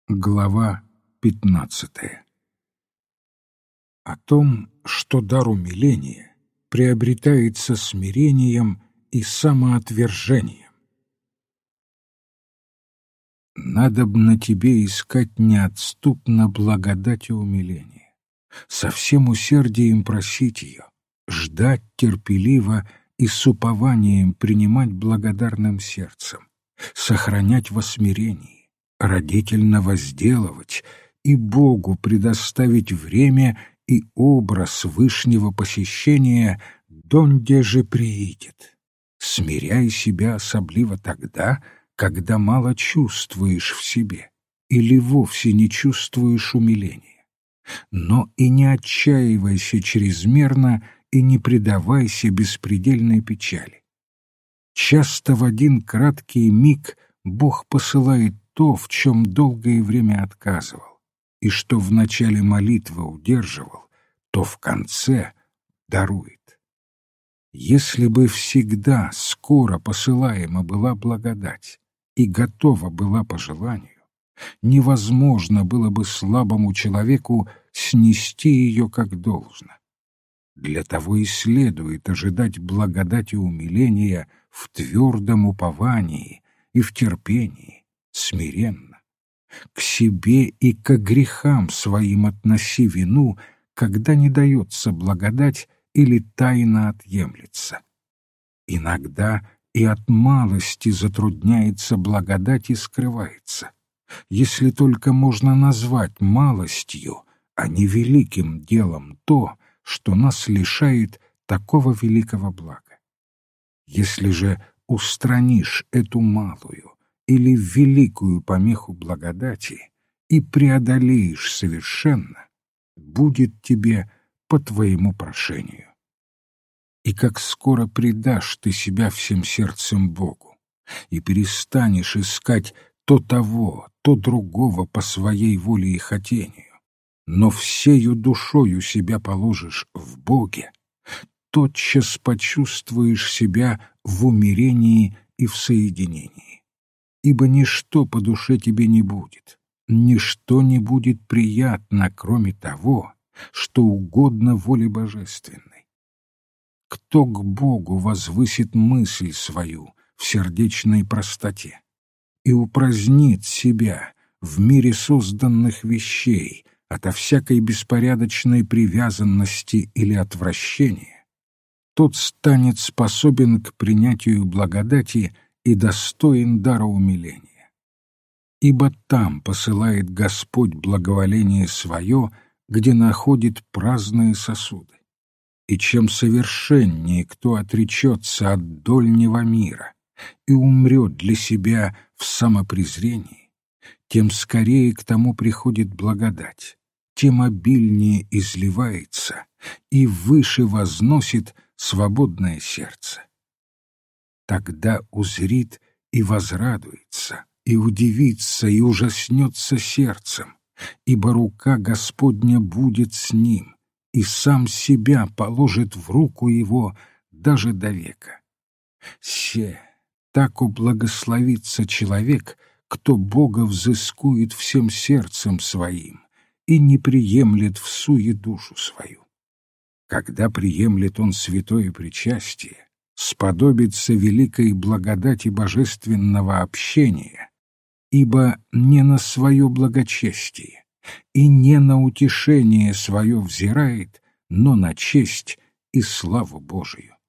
Глава 15. О том, что дар умиления приобретается смирением и самоотвержением. Надобно тебе искать неотступно благодать и умиление, со всем усердием просить ее, ждать терпеливо и с упованием принимать благодарным сердцем, сохранять во смирении, родительно возделывать и Богу предоставить время и образ вышнего посещения, донде же приидет. Смиряй себя особливо тогда, когда мало чувствуешь в себе или вовсе не чувствуешь умиления. Но и не отчаивайся чрезмерно и не предавайся беспредельной печали. Часто в один краткий миг Бог посылает то, в чем долгое время отказывал, и что в начале молитвы удерживал, то в конце дарует. Если бы всегда скоро посылаема была благодать и готова была по желанию, невозможно было бы слабому человеку снести ее как должно. Для того и следует ожидать благодати умиления в твердом уповании и в терпении, смиренно. К себе и к грехам своим относи вину, когда не дается благодать или тайно отъемлется. Иногда и от малости затрудняется благодать и скрывается, если только можно назвать малостью, а не великим делом то, что нас лишает такого великого блага. Если же устранишь эту малую или великую помеху благодати и преодолеешь совершенно, будет тебе по твоему прошению. И как скоро предашь ты себя всем сердцем Богу и перестанешь искать то того, то другого по своей воле и хотению, но всею душою себя положишь в Боге, тотчас почувствуешь себя в умирении и в соединении. Ибо ничто по душе тебе не будет, ничто не будет приятно, кроме того, что угодно воле божественной. Кто к Богу возвысит мысль свою в сердечной простоте и упразднит себя в мире созданных вещей ото всякой беспорядочной привязанности или отвращения, тот станет способен к принятию благодати и достоин дара умиления. Ибо там посылает Господь благоволение свое, где находит праздные сосуды. И чем совершеннее кто отречется от дольнего мира и умрет для себя в самопрезрении, тем скорее к тому приходит благодать, тем обильнее изливается и выше возносит свободное сердце. Тогда узрит и возрадуется, и удивится, и ужаснется сердцем, ибо рука Господня будет с ним, и сам себя положит в руку его даже до века. Так ублагословится человек, кто Бога взыскует всем сердцем своим и не приемлет всуе душу свою. Когда приемлет он святое причастие, сподобится великой благодати божественного общения, ибо не на свое благочестие и не на утешение свое взирает, но на честь и славу Божию.